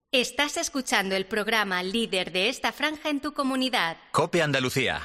Estás escuchando el programa líder de esta franja en tu comunidad. COPE Andalucía.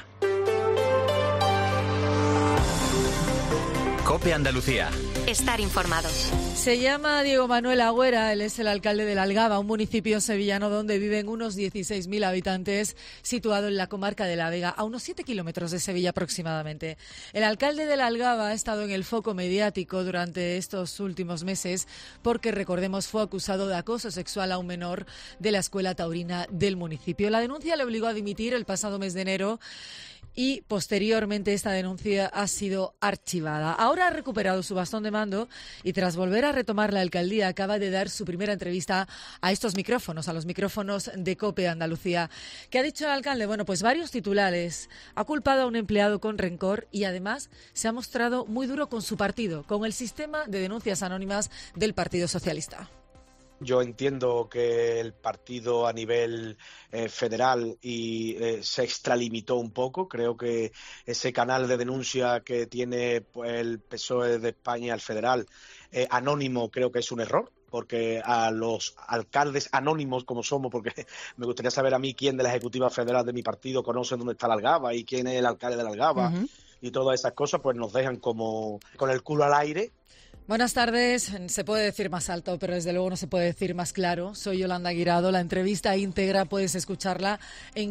COPE Andalucía. Estar informados. Se llama Diego Manuel Agüera, él es el alcalde de La Algaba, un municipio sevillano donde viven unos 16.000 habitantes, situado en la comarca de La Vega, a unos 7 kilómetros de Sevilla aproximadamente. El alcalde de La Algaba ha estado en el foco mediático durante estos últimos meses porque, recordemos, fue acusado de acoso sexual a un menor de la escuela taurina del municipio. La denuncia le obligó a dimitir el pasado mes de enero y posteriormente esta denuncia ha sido archivada. Ahora ha recuperado su bastón de mando y tras volver a retomar la alcaldía acaba de dar su primera entrevista a estos micrófonos, a los micrófonos de COPE Andalucía. ¿Qué ha dicho el alcalde? Bueno, pues varios titulares. Ha culpado a un empleado con rencor y además se ha mostrado muy duro con su partido, con el sistema de denuncias anónimas del Partido Socialista. Yo entiendo que el partido a nivel federal se extralimitó un poco. Creo que ese canal de denuncia que tiene el PSOE de España al federal anónimo creo que es un error, porque a los alcaldes anónimos como somos, porque me gustaría saber a mí quién de la Ejecutiva Federal de mi partido conoce dónde está la Algaba y quién es el alcalde de la Algaba, y todas esas cosas pues nos dejan como con el culo al aire. Buenas tardes. Se puede decir más alto, pero desde luego no se puede decir más claro. Soy Yolanda Guirado. La entrevista íntegra puedes escucharla en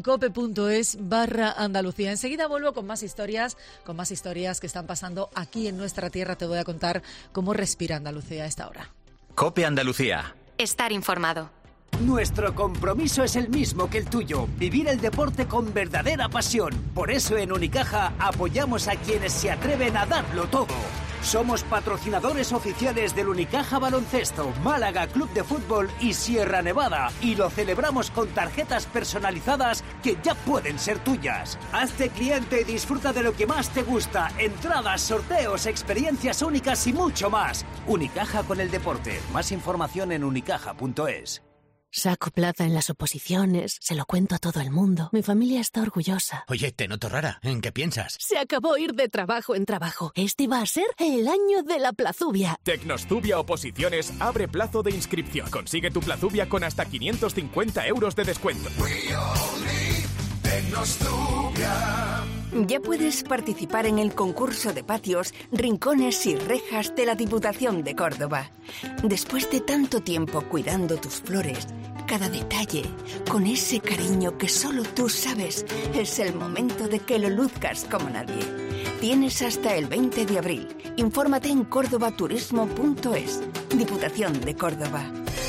cope.es/Andalucía. Enseguida vuelvo con más historias que están pasando aquí en nuestra tierra. Te voy a contar cómo respira Andalucía a esta hora. COPE Andalucía. Estar informado. Nuestro compromiso es el mismo que el tuyo, vivir el deporte con verdadera pasión. Por eso en Unicaja apoyamos a quienes se atreven a darlo todo. Somos patrocinadores oficiales del Unicaja Baloncesto, Málaga Club de Fútbol y Sierra Nevada. Y lo celebramos con tarjetas personalizadas que ya pueden ser tuyas. Hazte cliente y disfruta de lo que más te gusta. Entradas, sorteos, experiencias únicas y mucho más. Unicaja con el deporte. Más información en unicaja.es. Saco plaza en las oposiciones, se lo cuento a todo el mundo. Mi familia está orgullosa. Oye, te noto rara. ¿En qué piensas? Se acabó ir de trabajo en trabajo. Este va a ser el año de la plazubia. Tecnostubia Oposiciones abre plazo de inscripción. Consigue tu plazubia con hasta 550 euros de descuento. Ya puedes participar en el concurso de patios, rincones y rejas de la Diputación de Córdoba. Después de tanto tiempo cuidando tus flores, cada detalle, con ese cariño que solo tú sabes, es el momento de que lo luzcas como nadie. Tienes hasta el 20 de abril. Infórmate en cordobaturismo.es. Diputación de Córdoba.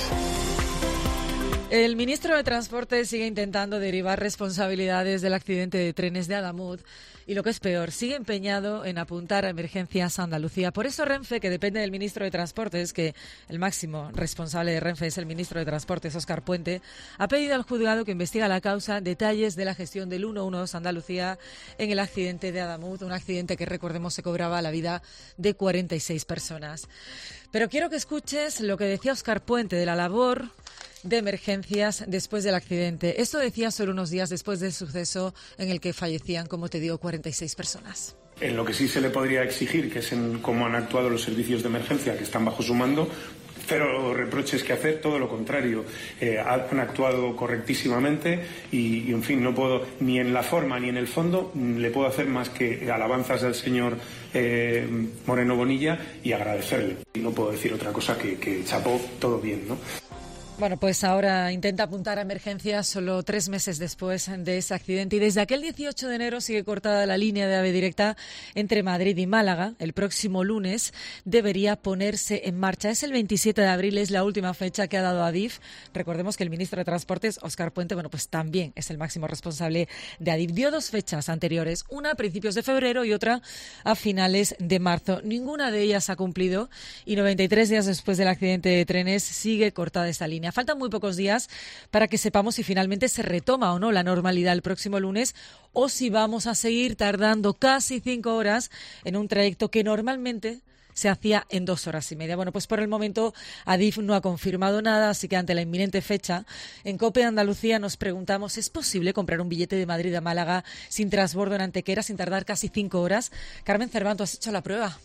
El ministro de Transporte sigue intentando derivar responsabilidades del accidente de trenes de Adamuz y, lo que es peor, sigue empeñado en apuntar a Emergencias Andalucía. Por eso Renfe, que depende del ministro de Transportes, que el máximo responsable de Renfe es el ministro de Transportes, Óscar Puente, ha pedido al juzgado que investigue la causa detalles de la gestión del 112 Andalucía en el accidente de Adamuz, un accidente que, recordemos, se cobraba la vida de 46 personas. Pero quiero que escuches lo que decía Óscar Puente de la labor de emergencias después del accidente. Esto decía solo unos días después del suceso en el que fallecían, como te digo, 46 personas. En lo que sí se le podría exigir, que es en cómo han actuado los servicios de emergencia que están bajo su mando, cero reproches que hacer, todo lo contrario. Han actuado correctísimamente y, en fin, no puedo, ni en la forma ni en el fondo, le puedo hacer más que alabanzas al señor Moreno Bonilla y agradecerle. Y no puedo decir otra cosa que chapó todo bien, ¿no? Bueno, pues ahora intenta apuntar a emergencias solo 3 meses después de ese accidente y desde aquel 18 de enero sigue cortada la línea de AVE directa entre Madrid y Málaga. El próximo lunes debería ponerse en marcha. Es el 27 de abril, es la última fecha que ha dado Adif. Recordemos que el ministro de Transportes, Óscar Puente, bueno, pues también es el máximo responsable de Adif. Dio 2 fechas anteriores, una a principios de febrero y otra a finales de marzo. Ninguna de ellas ha cumplido y 93 días después del accidente de trenes sigue cortada esta línea. Faltan muy pocos días para que sepamos si finalmente se retoma o no la normalidad el próximo lunes o si vamos a seguir tardando casi 5 horas en un trayecto que normalmente se hacía en 2 horas y media. Bueno, pues por el momento Adif no ha confirmado nada, así que ante la inminente fecha, en COPE Andalucía nos preguntamos, ¿es posible comprar un billete de Madrid a Málaga sin transbordo en Antequera, sin tardar casi 5 horas? Carmen Cervanto, ¿has hecho la prueba?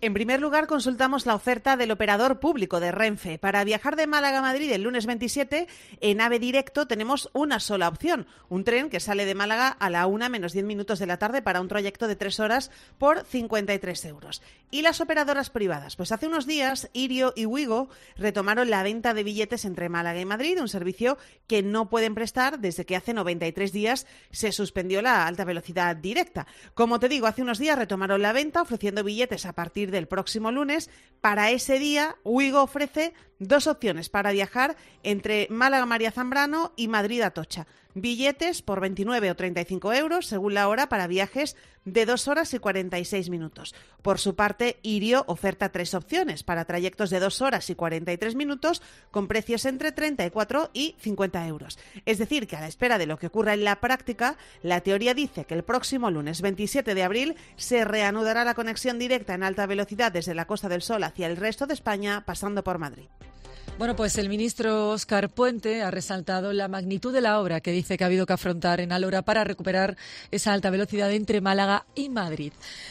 En primer lugar, consultamos la oferta del operador público de Renfe. Para viajar de Málaga a Madrid el lunes 27, en AVE Directo tenemos una sola opción. Un tren que sale de Málaga a la 1 menos 10 minutos de la tarde para un trayecto de 3 horas por 53 euros. ¿Y las operadoras privadas? Pues hace unos días, Irio y Wigo retomaron la venta de billetes entre Málaga y Madrid, un servicio que no pueden prestar desde que hace 93 días se suspendió la alta velocidad directa. Como te digo, hace unos días retomaron la venta ofreciendo billetes a partir del próximo lunes. Para ese día, Wigo ofrece 2 opciones para viajar entre Málaga-María Zambrano y Madrid-Atocha. Billetes por 29 o 35 euros según la hora para viajes de 2 horas y 46 minutos. Por su parte, Irio oferta 3 opciones para trayectos de 2 horas y 43 minutos con precios entre 34 y 50 euros. Es decir, que a la espera de lo que ocurra en la práctica, la teoría dice que el próximo lunes 27 de abril se reanudará la conexión directa en alta velocidad desde la Costa del Sol hacia el resto de España, pasando por Madrid. Bueno, pues el ministro Óscar Puente ha resaltado la magnitud de la obra que dice que ha habido que afrontar en Alhora para recuperar esa alta velocidad entre Málaga y Madrid.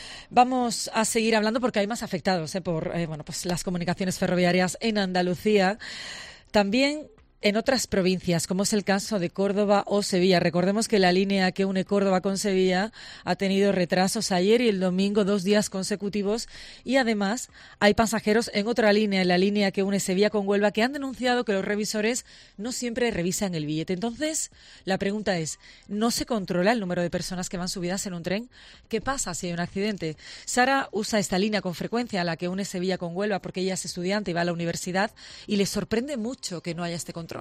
Vamos a seguir hablando porque hay más afectados por pues las comunicaciones ferroviarias en Andalucía. También en otras provincias, como es el caso de Córdoba o Sevilla. Recordemos que la línea que une Córdoba con Sevilla ha tenido retrasos ayer y el domingo, 2 días consecutivos. Y además hay pasajeros en otra línea, en la línea que une Sevilla con Huelva, que han denunciado que los revisores no siempre revisan el billete. Entonces, la pregunta es, ¿no se controla el número de personas que van subidas en un tren? ¿Qué pasa si hay un accidente? Sara usa esta línea con frecuencia, la que une Sevilla con Huelva, porque ella es estudiante y va a la universidad, y le sorprende mucho que no haya este control.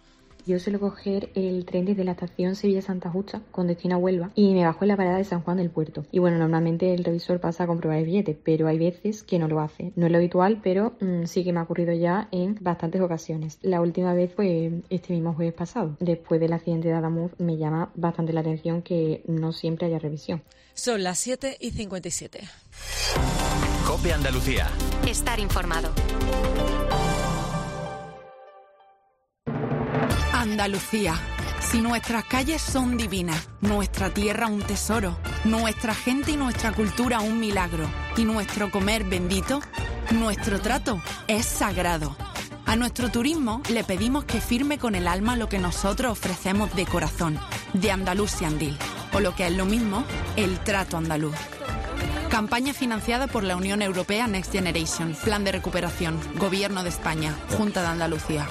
Yo suelo coger el tren desde la estación Sevilla-Santa Justa con destino a Huelva y me bajo en la parada de San Juan del Puerto. Y bueno, normalmente el revisor pasa a comprobar el billete, pero hay veces que no lo hace. No es lo habitual, pero sí que me ha ocurrido ya en bastantes ocasiones. La última vez fue este mismo jueves pasado. Después del accidente de Adamuz me llama bastante la atención que no siempre haya revisión. Son las 7:57. COPE Andalucía. Estar informado. Andalucía. Si nuestras calles son divinas, nuestra tierra un tesoro, nuestra gente y nuestra cultura un milagro, y nuestro comer bendito, nuestro trato es sagrado. A nuestro turismo le pedimos que firme con el alma lo que nosotros ofrecemos de corazón, de Andalusia Andil, o lo que es lo mismo, el trato andaluz. Campaña financiada por la Unión Europea Next Generation, Plan de Recuperación, Gobierno de España, Junta de Andalucía.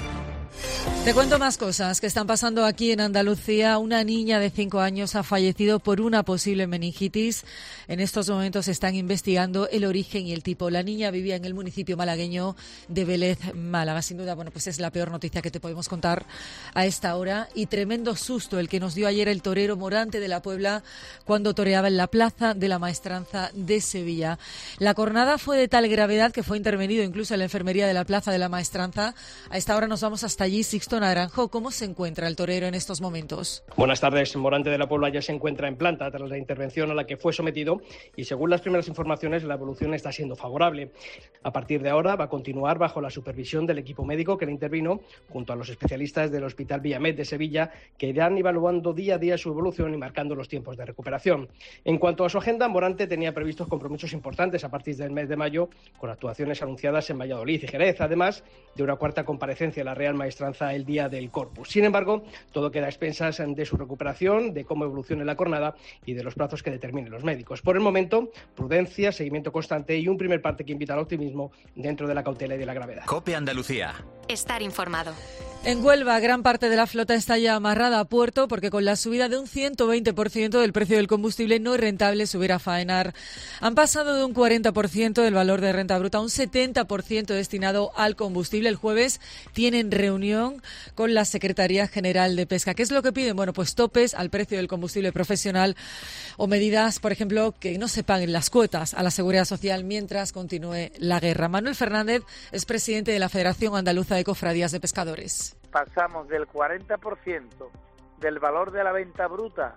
Te cuento más cosas que están pasando aquí en Andalucía. Una niña de 5 años ha fallecido por una posible meningitis. En estos momentos están investigando el origen y el tipo. La niña vivía en el municipio malagueño de Vélez, Málaga. Sin duda, pues es la peor noticia que te podemos contar a esta hora. Y tremendo susto el que nos dio ayer el torero Morante de la Puebla cuando toreaba en la Plaza de la Maestranza de Sevilla. La cornada fue de tal gravedad que fue intervenido incluso en la enfermería de la Plaza de la Maestranza. A esta hora nos vamos hasta allí. Sixto Naranjo, ¿cómo se encuentra el torero en estos momentos? Buenas tardes. Morante de la Puebla ya se encuentra en planta tras la intervención a la que fue sometido y según las primeras informaciones la evolución está siendo favorable. A partir de ahora va a continuar bajo la supervisión del equipo médico que le intervino junto a los especialistas del Hospital Villamet de Sevilla que irán evaluando día a día su evolución y marcando los tiempos de recuperación. En cuanto a su agenda, Morante tenía previstos compromisos importantes a partir del mes de mayo con actuaciones anunciadas en Valladolid y Jerez, además de una cuarta comparecencia en la Real Maestranza el día del Corpus. Sin embargo, todo queda a expensas de su recuperación, de cómo evolucione la cornada y de los plazos que determinen los médicos. Por el momento, prudencia, seguimiento constante y un primer parte que invita al optimismo dentro de la cautela y de la gravedad. COPE Andalucía. Estar informado. En Huelva, gran parte de la flota está ya amarrada a puerto porque con la subida de un 120% del precio del combustible no es rentable subir a faenar. Han pasado de un 40% del valor de renta bruta a un 70% destinado al combustible. El jueves tienen reunión con la Secretaría General de Pesca. ¿Qué es lo que piden? Bueno, pues topes al precio del combustible profesional o medidas, por ejemplo, que no se paguen las cuotas a la Seguridad Social mientras continúe la guerra. Manuel Fernández es presidente de la Federación Andaluza de Cofradías de Pescadores. Pasamos del 40% del valor de la venta bruta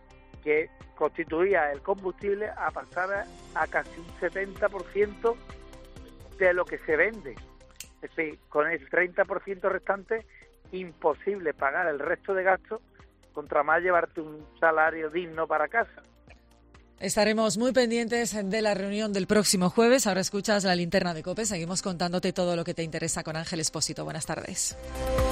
que constituía el combustible a pasar a casi un 70% de lo que se vende. Es decir, con el 30% restante, imposible pagar el resto de gastos, contra más llevarte un salario digno para casa. Estaremos muy pendientes de la reunión del próximo jueves. Ahora escuchas la linterna de COPE. Seguimos contándote todo lo que te interesa con Ángel Expósito. Buenas tardes.